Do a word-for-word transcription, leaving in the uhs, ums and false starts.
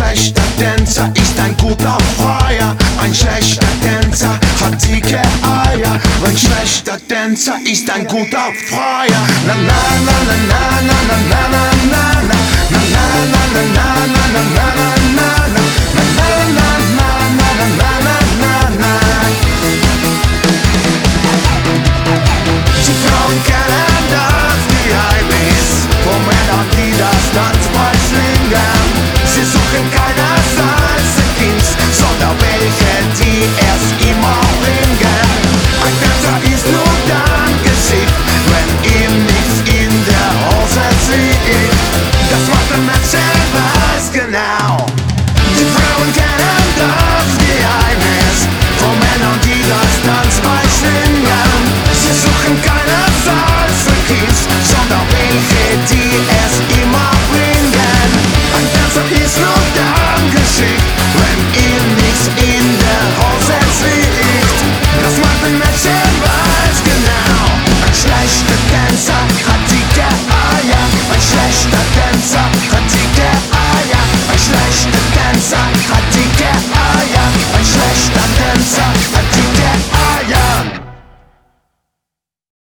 schlechter Tänzer ist ein guter Freier. Ein schlechter Tänzer hat dicke Eier. Ein schlechter Tänzer ist ein guter Freier. Na na na na na na na na na na na na na na na na na na.